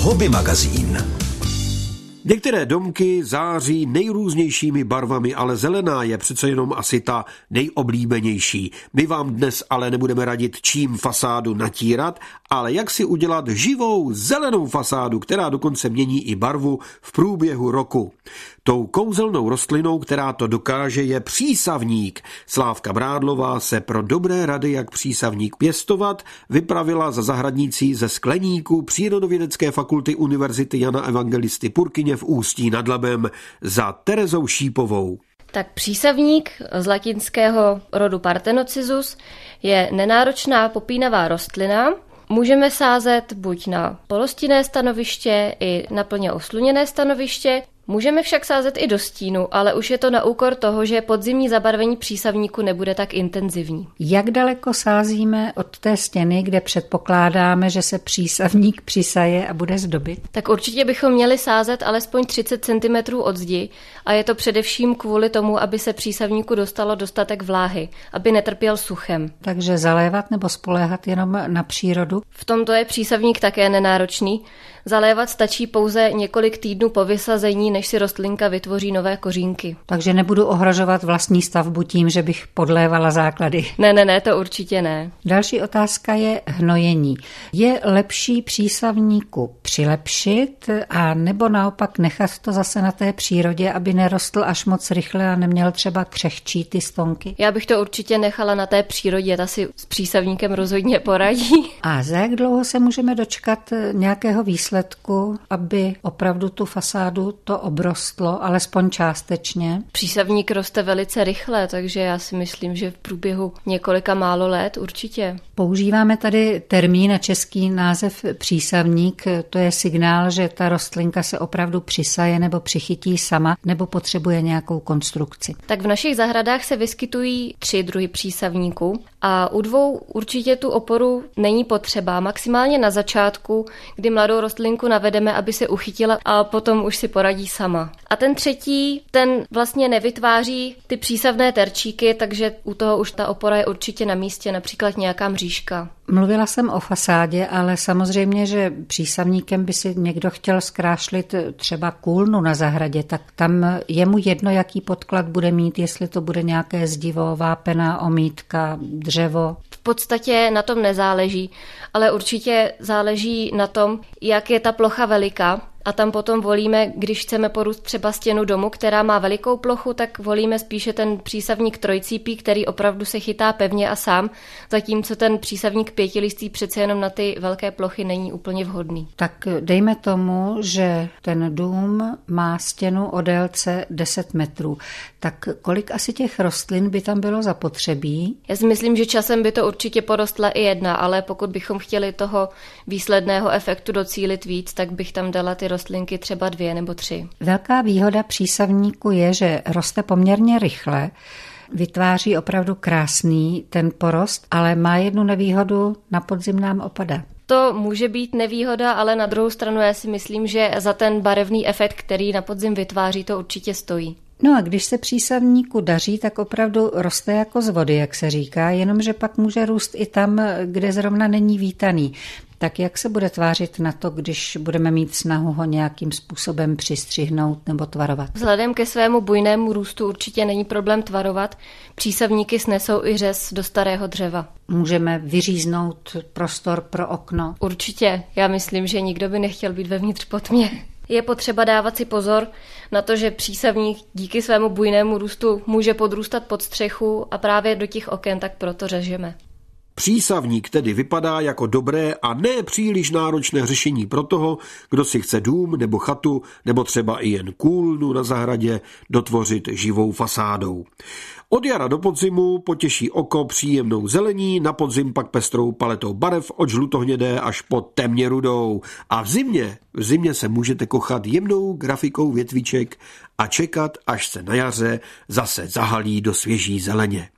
Hobby magazín. Některé domky září nejrůznějšími barvami, ale zelená je přece jenom asi ta nejoblíbenější. My vám dnes ale nebudeme radit, čím fasádu natírat, ale jak si udělat živou zelenou fasádu, která dokonce mění i barvu v průběhu roku. Tou kouzelnou rostlinou, která to dokáže, je přísavník. Slávka Brádlová se pro dobré rady, jak přísavník pěstovat, vypravila za zahradnicí ze skleníku Přírodovědecké fakulty Univerzity Jana Evangelisty Purkyně v Ústí nad Labem za Terezou Šípovou. Tak přísavník z latinského rodu Partenocissus je nenáročná popínavá rostlina. Můžeme sázet buď na polostinné stanoviště i na plně osluněné stanoviště. Můžeme však sázet i do stínu, ale už je to na úkor toho, že podzimní zabarvení přísavníku nebude tak intenzivní. Jak daleko sázíme od té stěny, kde předpokládáme, že se přísavník přisaje a bude zdobit? Tak určitě bychom měli sázet alespoň 30 cm od zdi a je to především kvůli tomu, aby se přísavníku dostalo dostatek vláhy, aby netrpěl suchem. Takže zalévat nebo spoléhat jenom na přírodu? V tomto je přísavník také nenáročný. Zalévat stačí pouze několik týdnů po vysazení, než si rostlinka vytvoří nové kořínky. Takže nebudu ohrožovat vlastní stavbu tím, že bych podlévala základy. Ne, to určitě ne. Další otázka je hnojení. Je lepší přísavníku přilepšit a nebo naopak nechat to zase na té přírodě, aby nerostl až moc rychle a neměl třeba křehčí ty stonky? Já bych to určitě nechala na té přírodě, ta si s přísavníkem rozhodně poradí. A za jak dlouho se můžeme dočkat nějakého výsledku, aby opravdu tu fasádu to obrostlo, alespoň částečně? Přísavník roste velice rychle, takže já si myslím, že v průběhu několika málo let určitě. Používáme tady termín a český název přísavník. To je signál, že ta rostlinka se opravdu přisaje nebo přichytí sama, nebo potřebuje nějakou konstrukci. Tak v našich zahradách se vyskytují 3 druhy přísavníků a u 2 určitě tu oporu není potřeba. Maximálně na začátku, kdy mladou rostlinku navedeme, aby se uchytila a potom už si poradí sama. A ten 3, ten vlastně nevytváří ty přísavné terčíky, takže u toho už ta opora je určitě na místě, například nějaká mřížka. Mluvila jsem o fasádě, ale samozřejmě, že přísavníkem by si někdo chtěl zkrášlit třeba kůlnu na zahradě, tak tam je mu jedno, jaký podklad bude mít, jestli to bude nějaké zdivo, vápená omítka, dřevo. V podstatě na tom nezáleží, ale určitě záleží na tom, jak je ta plocha veliká. A tam potom volíme, když chceme porůst třeba stěnu domu, která má velikou plochu, tak volíme spíše ten přísavník trojcípý, který opravdu se chytá pevně a sám, zatímco ten přísavník 5listý přece jenom na ty velké plochy není úplně vhodný. Tak dejme tomu, že ten dům má stěnu o délce 10 metrů. Tak kolik asi těch rostlin by tam bylo zapotřebí? Já si myslím, že časem by to určitě porostla i 1, ale pokud bychom chtěli toho výsledného efektu docílit víc, tak bych tam dala ty rostlinky třeba 2 nebo 3. Velká výhoda přísavníku je, že roste poměrně rychle, vytváří opravdu krásný ten porost, ale má jednu nevýhodu, na podzim nám opadá. To může být nevýhoda, ale na druhou stranu já si myslím, že za ten barevný efekt, který na podzim vytváří, to určitě stojí. No a když se přísavníku daří, tak opravdu roste jako z vody, jak se říká, jenomže pak může růst i tam, kde zrovna není vítaný. Tak jak se bude tvářit na to, když budeme mít snahu ho nějakým způsobem přistřihnout nebo tvarovat? Vzhledem ke svému bujnému růstu určitě není problém tvarovat. Přísavníky snesou i řez do starého dřeva. Můžeme vyříznout prostor pro okno? Určitě. Já myslím, že nikdo by nechtěl být vevnitř pod mě. Je potřeba dávat si pozor na to, že přísavník díky svému bujnému růstu může podrůstat pod střechu a právě do těch oken, tak proto řežeme. Přísavník tedy vypadá jako dobré a ne příliš náročné řešení pro toho, kdo si chce dům nebo chatu nebo třeba i jen kůlnu na zahradě dotvořit živou fasádou. Od jara do podzimu potěší oko příjemnou zelení, na podzim pak pestrou paletou barev od žlutohnědé až po temně rudou. A v zimě se můžete kochat jemnou grafikou větviček a čekat, až se na jaře zase zahalí do svěží zeleně.